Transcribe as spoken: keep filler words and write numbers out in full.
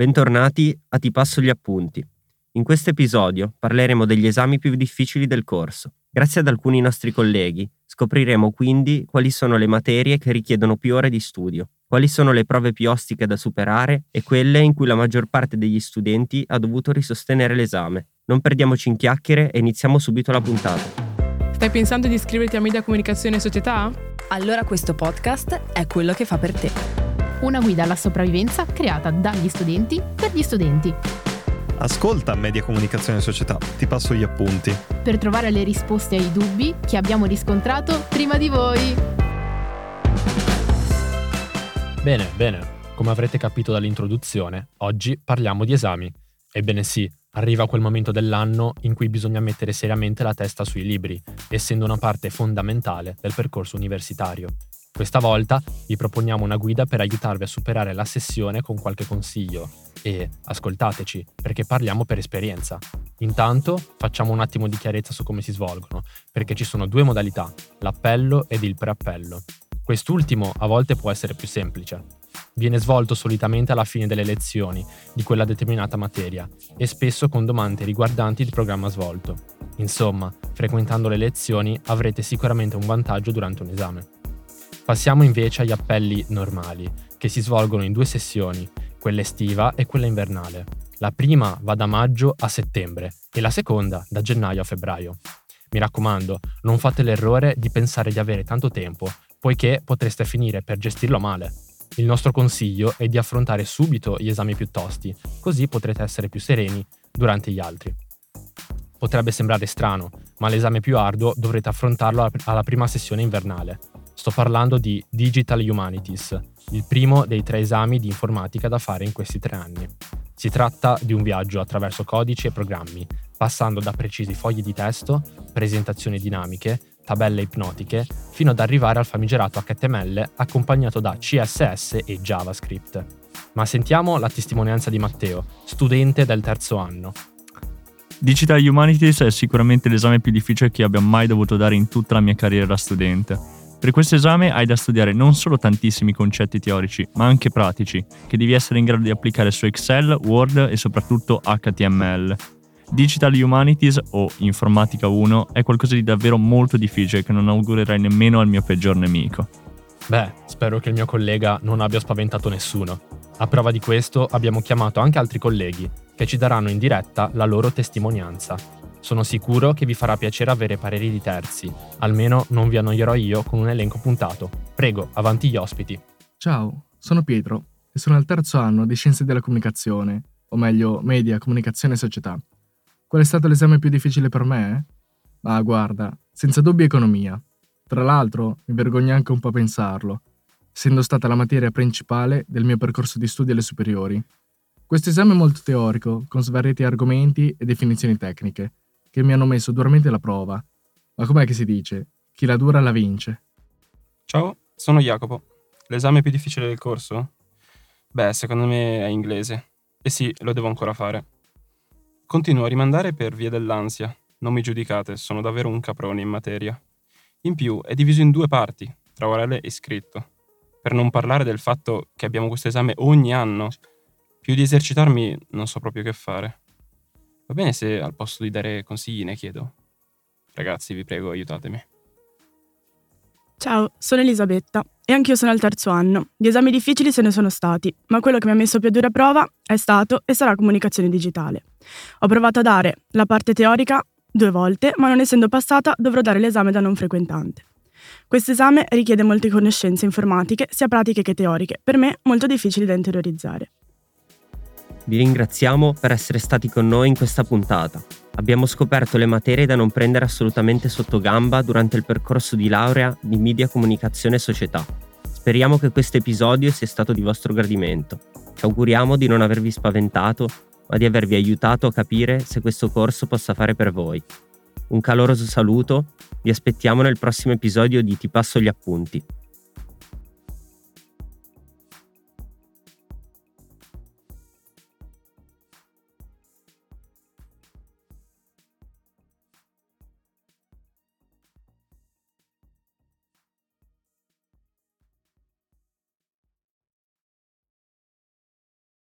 Bentornati a Ti passo gli appunti. In questo episodio parleremo degli esami più difficili del corso. Grazie ad alcuni nostri colleghi scopriremo quindi quali sono le materie che richiedono più ore di studio, quali sono le prove più ostiche da superare e quelle in cui la maggior parte degli studenti ha dovuto risostenere l'esame. Non perdiamoci in chiacchiere e iniziamo subito la puntata. Stai pensando di iscriverti a Media Comunicazione e Società? Allora questo podcast è quello che fa per te. Una guida alla sopravvivenza creata dagli studenti per gli studenti. Ascolta Media Comunicazione e Società, ti passo gli appunti. Per trovare le risposte ai dubbi che abbiamo riscontrato prima di voi. Bene, bene. Come avrete capito dall'introduzione, oggi parliamo di esami. Ebbene sì, arriva quel momento dell'anno in cui bisogna mettere seriamente la testa sui libri, essendo una parte fondamentale del percorso universitario. Questa volta vi proponiamo una guida per aiutarvi a superare la sessione con qualche consiglio e ascoltateci, perché parliamo per esperienza. Intanto facciamo un attimo di chiarezza su come si svolgono, perché ci sono due modalità, l'appello ed il preappello. Quest'ultimo a volte può essere più semplice. Viene svolto solitamente alla fine delle lezioni di quella determinata materia e spesso con domande riguardanti il programma svolto. Insomma, frequentando le lezioni avrete sicuramente un vantaggio durante un esame. Passiamo invece agli appelli normali, che si svolgono in due sessioni, quella estiva e quella invernale. La prima va da maggio a settembre e la seconda da gennaio a febbraio. Mi raccomando, non fate l'errore di pensare di avere tanto tempo, poiché potreste finire per gestirlo male. Il nostro consiglio è di affrontare subito gli esami più tosti, così potrete essere più sereni durante gli altri. Potrebbe sembrare strano, ma l'esame più arduo dovrete affrontarlo alla prima sessione invernale. Sto parlando di Digital Humanities, il primo dei tre esami di informatica da fare in questi tre anni. Si tratta di un viaggio attraverso codici e programmi, passando da precisi fogli di testo, presentazioni dinamiche, tabelle ipnotiche, fino ad arrivare al famigerato acca ti emme elle accompagnato da ci esse esse e JavaScript. Ma sentiamo la testimonianza di Matteo, studente del terzo anno. Digital Humanities è sicuramente l'esame più difficile che abbia mai dovuto dare in tutta la mia carriera da studente. Per questo esame hai da studiare non solo tantissimi concetti teorici, ma anche pratici, che devi essere in grado di applicare su Excel, Word e soprattutto acca ti emme elle. Digital Humanities o Informatica uno è qualcosa di davvero molto difficile che non augurerei nemmeno al mio peggior nemico. Beh, spero che il mio collega non abbia spaventato nessuno. A prova di questo abbiamo chiamato anche altri colleghi che ci daranno in diretta la loro testimonianza. Sono sicuro che vi farà piacere avere pareri di terzi, almeno non vi annoierò io con un elenco puntato. Prego, avanti gli ospiti. Ciao, sono Pietro e sono al terzo anno di Scienze della Comunicazione, o meglio Media, Comunicazione e Società. Qual è stato l'esame più difficile per me? Ah, guarda, senza dubbio economia. Tra l'altro, mi vergogno anche un po' a pensarlo, essendo stata la materia principale del mio percorso di studi alle superiori. Questo esame è molto teorico, con svariati argomenti e definizioni tecniche, che mi hanno messo duramente alla prova. Ma com'è che si dice? Chi la dura la vince. Ciao, sono Jacopo. L'esame più difficile del corso? Beh, secondo me è inglese. E sì, lo devo ancora fare. Continuo a rimandare per via dell'ansia. Non mi giudicate, sono davvero un caprone in materia. In più, è diviso in due parti, tra orale e scritto. Per non parlare del fatto che abbiamo questo esame ogni anno. Più di esercitarmi, non so proprio che fare. Va bene se al posto di dare consigli ne chiedo? Ragazzi, vi prego, aiutatemi. Ciao, sono Elisabetta e anch'io sono al terzo anno. Gli esami difficili se ne sono stati, ma quello che mi ha messo più a dura prova è stato e sarà comunicazione digitale. Ho provato a dare la parte teorica due volte, ma non essendo passata dovrò dare l'esame da non frequentante. Questo esame richiede molte conoscenze informatiche, sia pratiche che teoriche, per me molto difficili da interiorizzare. Vi ringraziamo per essere stati con noi in questa puntata. Abbiamo scoperto le materie da non prendere assolutamente sotto gamba durante il percorso di laurea di Media Comunicazione e Società. Speriamo che questo episodio sia stato di vostro gradimento. Ci auguriamo di non avervi spaventato, ma di avervi aiutato a capire se questo corso possa fare per voi. Un caloroso saluto, vi aspettiamo nel prossimo episodio di Ti passo gli appunti.